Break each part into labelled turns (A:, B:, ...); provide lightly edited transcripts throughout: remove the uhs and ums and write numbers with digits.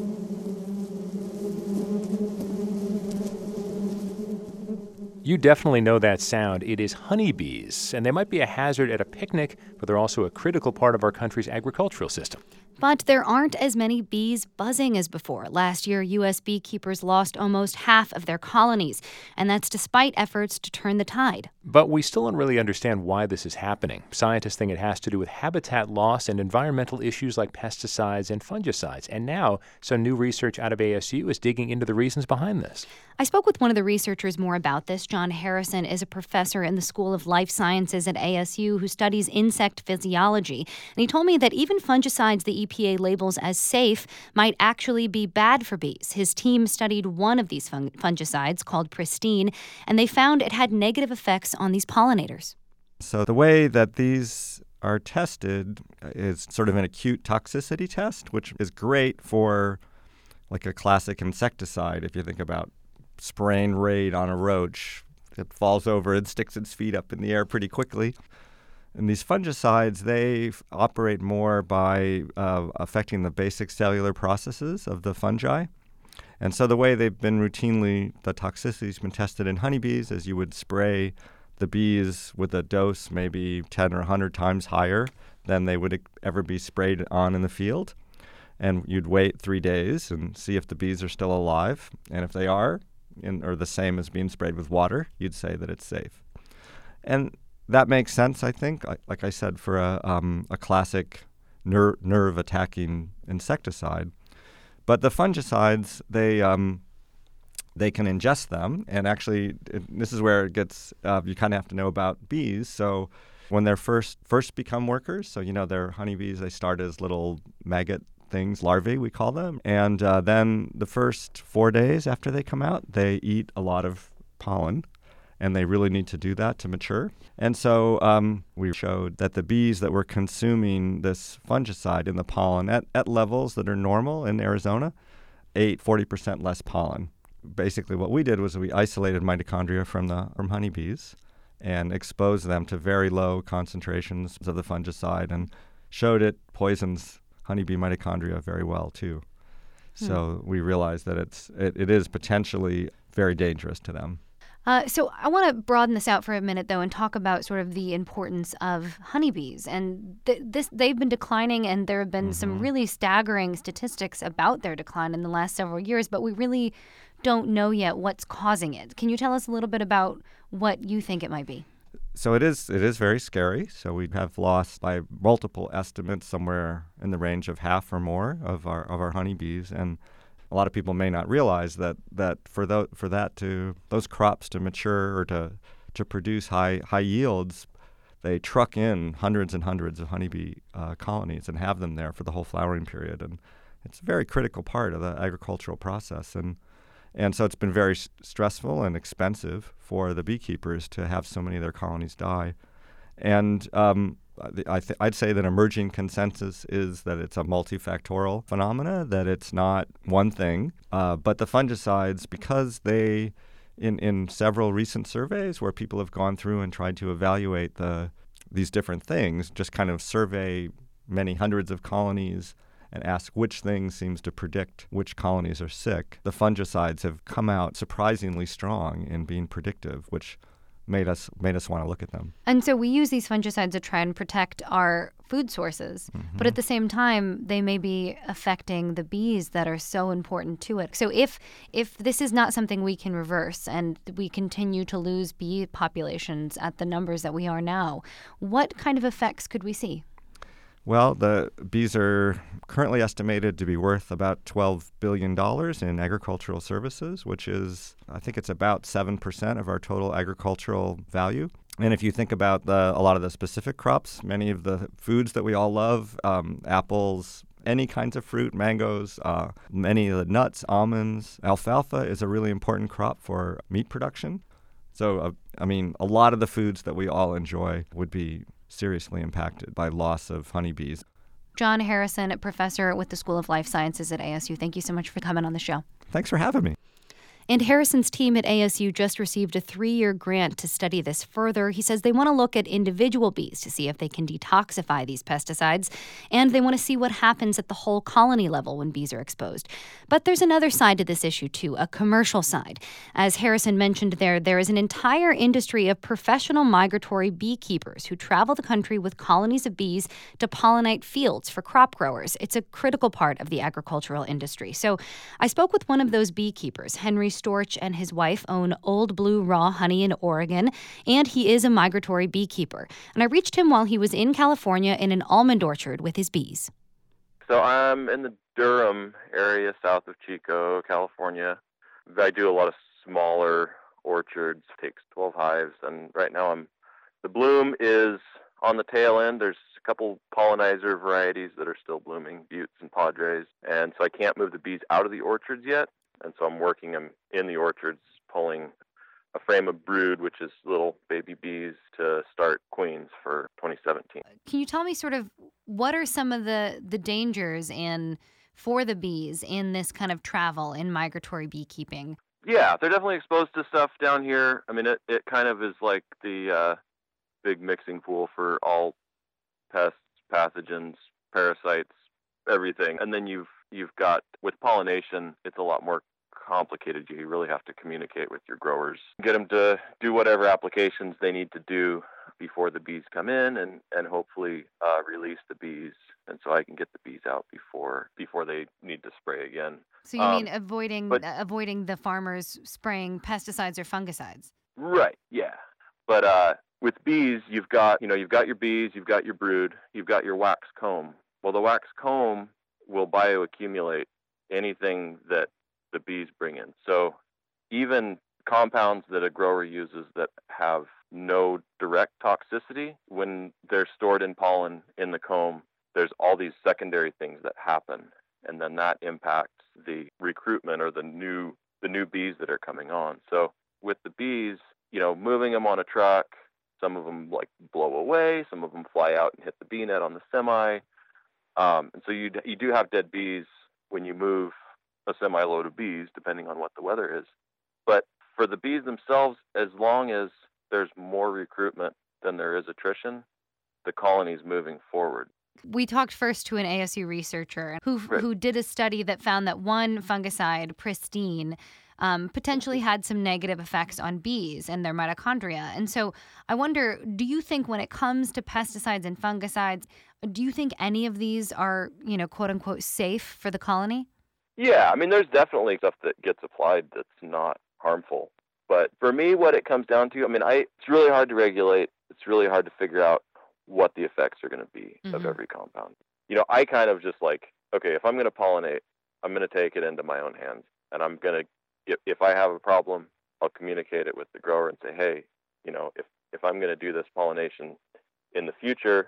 A: You definitely know that sound. It is honeybees, and they might be a hazard at a picnic, but they're also a critical part of our country's agricultural system.
B: But there aren't as many bees buzzing as before. Last year, U.S. beekeepers lost almost half of their colonies, and that's despite efforts to turn the tide.
A: But we still don't really understand why this is happening. Scientists think it has to do with habitat loss and environmental issues like pesticides and fungicides. And now, some new research out of ASU is digging into the reasons behind this.
B: I spoke with one of the researchers more about this. John Harrison is a professor in the School of Life Sciences at ASU who studies insect physiology. And he told me that even fungicides the EPA labels as safe might actually be bad for bees. His team studied one of these fungicides called Pristine, and they found it had negative effects on these pollinators.
C: So the way that these are tested is sort of an acute toxicity test, which is great for like a classic insecticide. If you think about spraying Raid on a roach, it falls over and sticks its feet up in the air pretty quickly. And these fungicides, they operate more by affecting the basic cellular processes of the fungi. And so the way they've been routinely, the toxicity's been tested in honeybees is you would spray the bees with a dose maybe 10 or 100 times higher than they would ever be sprayed on in the field. And you'd wait 3 days and see if the bees are still alive. And if they are, or the same as being sprayed with water, you'd say that it's safe. And that makes sense, I think, like I said, for a classic nerve-attacking insecticide. But the fungicides, they can ingest them, and actually, this is where it gets, you kind of have to know about bees. So when they're first become workers, so they're honeybees, they start as little maggot things, larvae we call them, and then the first 4 days after they come out, they eat a lot of pollen, and they really need to do that to mature. And so we showed that the bees that were consuming this fungicide in the pollen at levels that are normal in Arizona ate 40% less pollen. Basically what we did was we isolated mitochondria from honeybees and exposed them to very low concentrations of the fungicide and showed it poisons honeybee mitochondria very well too. So we realized that it is potentially very dangerous to them.
B: So I want to broaden this out for a minute, though, and talk about sort of the importance of honeybees. And they've been declining, and there have been some really staggering statistics about their decline in the last several years, but we really don't know yet what's causing it. Can you tell us a little bit about what you think it might be?
C: So it is very scary. So we have lost, by multiple estimates, somewhere in the range of half or more of our honeybees. And a lot of people may not realize that those crops to mature or to produce high yields, they truck in hundreds and hundreds of honeybee colonies and have them there for the whole flowering period. And it's a very critical part of the agricultural process. And so it's been very stressful and expensive for the beekeepers to have so many of their colonies die. And I'd say that emerging consensus is that it's a multifactorial phenomena, that it's not one thing. But the fungicides, because they, in several recent surveys where people have gone through and tried to evaluate these different things, just kind of survey many hundreds of colonies and ask which thing seems to predict which colonies are sick, the fungicides have come out surprisingly strong in being predictive, which made us want to look at them.
B: And so we use these fungicides to try and protect our food sources, but at the same time, they may be affecting the bees that are so important to it. So if this is not something we can reverse and we continue to lose bee populations at the numbers that we are now, what kind of effects could we see?
C: Well, the bees are currently estimated to be worth about $12 billion in agricultural services, which is, I think it's about 7% of our total agricultural value. And if you think about a lot of the specific crops, many of the foods that we all love, apples, any kinds of fruit, mangoes, many of the nuts, almonds, alfalfa is a really important crop for meat production. So, a lot of the foods that we all enjoy would be seriously impacted by loss of honeybees.
B: John Harrison, professor with the School of Life Sciences at ASU. Thank you so much for coming on the show.
C: Thanks for having me.
B: And Harrison's team at ASU just received a 3-year grant to study this further. He says they want to look at individual bees to see if they can detoxify these pesticides, and they want to see what happens at the whole colony level when bees are exposed. But there's another side to this issue, too, a commercial side. As Harrison mentioned there is an entire industry of professional migratory beekeepers who travel the country with colonies of bees to pollinate fields for crop growers. It's a critical part of the agricultural industry. So I spoke with one of those beekeepers. Henry Storch and his wife own Old Blue Raw Honey in Oregon, and he is a migratory beekeeper. And I reached him while he was in California in an almond orchard with his bees.
D: So I'm in the Durham area south of Chico, California. I do a lot of smaller orchards, takes 12 hives, and right now the bloom is on the tail end. There's a couple pollinizer varieties that are still blooming, Buttes and Padres, and so I can't move the bees out of the orchards yet, and so I'm working them in the orchards, pulling a frame of brood, which is little baby bees, to start queens for 2017.
B: Can you tell me sort of what are some of the dangers for the bees in this kind of travel in migratory beekeeping?
D: Yeah, they're definitely exposed to stuff down here. I mean, it kind of is like the big mixing pool for all pests, pathogens, parasites, everything. And then you've got, with pollination, it's a lot more complicated. You really have to communicate with your growers, get them to do whatever applications they need to do before the bees come in, and hopefully release the bees, and so I can get the bees out before they need to spray again.
B: So you mean avoiding the farmers spraying pesticides or fungicides?
D: Right. Yeah. But with bees, you've got your bees, you've got your brood, you've got your wax comb. Well, the wax comb will bioaccumulate anything that the bees bring in. So even compounds that a grower uses that have no direct toxicity, when they're stored in pollen in the comb, there's all these secondary things that happen, and then that impacts the recruitment or the new bees that are coming on. So with the bees, moving them on a truck, some of them like blow away, some of them fly out and hit the bee net on the semi, and so you do have dead bees when you move a semi-load of bees, depending on what the weather is. But for the bees themselves, as long as there's more recruitment than there is attrition, the colony's moving forward.
B: We talked first to an ASU researcher who did a study that found that one fungicide, Pristine, potentially had some negative effects on bees and their mitochondria. And so I wonder, do you think when it comes to pesticides and fungicides, do you think any of these are, quote unquote, safe for the colony?
D: Yeah, I mean, there's definitely stuff that gets applied that's not harmful. But for me, what it comes down to, it's really hard to regulate. It's really hard to figure out what the effects are going to be of every compound. I kind of just like, okay, if I'm going to pollinate, I'm going to take it into my own hands. And I'm going to, if I have a problem, I'll communicate it with the grower and say, hey, if I'm going to do this pollination in the future,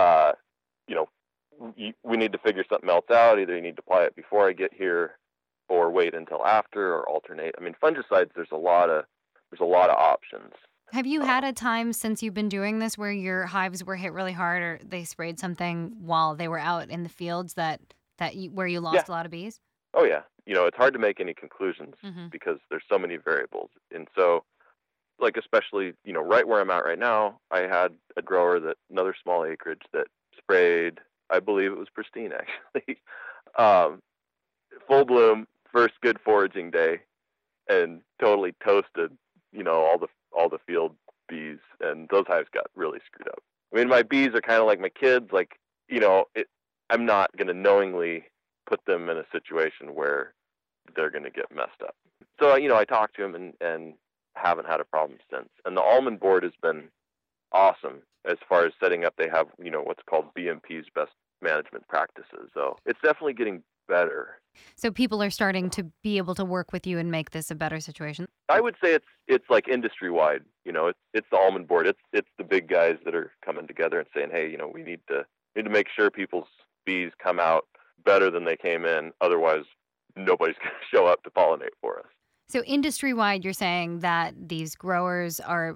D: we need to figure something else out. Either you need to apply it before I get here, or wait until after, or alternate. I mean, fungicides, there's a lot of options.
B: Have you had a time since you've been doing this where your hives were hit really hard, or they sprayed something while they were out in the fields where you lost a lot of bees?
D: Oh yeah, it's hard to make any conclusions because there's so many variables, and so, like especially right where I'm at right now, I had a grower another small acreage that sprayed. I believe it was Pristine, actually. Full bloom, first good foraging day, and totally toasted, all the field bees, and those hives got really screwed up. I mean, my bees are kind of like my kids. Like, I'm not going to knowingly put them in a situation where they're going to get messed up. So, I talked to them and haven't had a problem since. And the almond board has been awesome as far as setting up. They have, what's called BMP's best management practices. So it's definitely getting better.
B: So people are starting to be able to work with you and make this a better situation?
D: I would say it's like industry wide. It's the almond board. It's the big guys that are coming together and saying, hey, we need to make sure people's bees come out better than they came in. Otherwise, nobody's going to show up to pollinate for us.
B: So industry-wide, you're saying that these growers are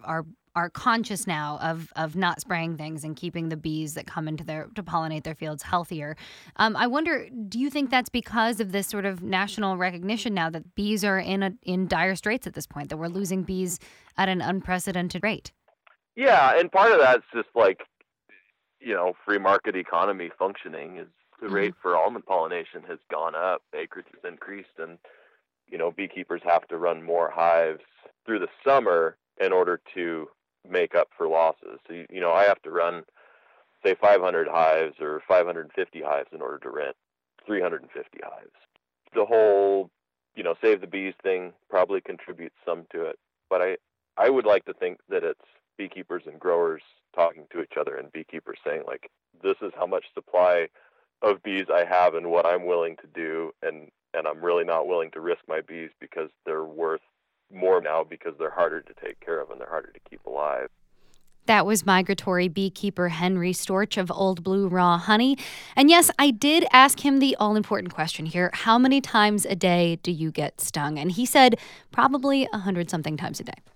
B: are conscious now of not spraying things and keeping the bees that come into to pollinate their fields healthier. I wonder, do you think that's because of this sort of national recognition now that bees are in dire straits at this point, that we're losing bees at an unprecedented rate?
D: Yeah, and part of that's just like, free market economy functioning. Is the rate for almond pollination has gone up, acreage has increased, and beekeepers have to run more hives through the summer in order to make up for losses. So, I have to run, say, 500 hives or 550 hives in order to rent 350 hives. The whole, save the bees thing probably contributes some to it. But I would like to think that it's beekeepers and growers talking to each other, and beekeepers saying, like, this is how much supply of bees I have and what I'm willing to do, and I'm really not willing to risk my bees because they're worth more now because they're harder to take care of and they're harder to keep alive.
B: That was migratory beekeeper Henry Storch of Old Blue Raw Honey. And yes, I did ask him the all-important question here. How many times a day do you get stung? And he said probably 100-something times a day.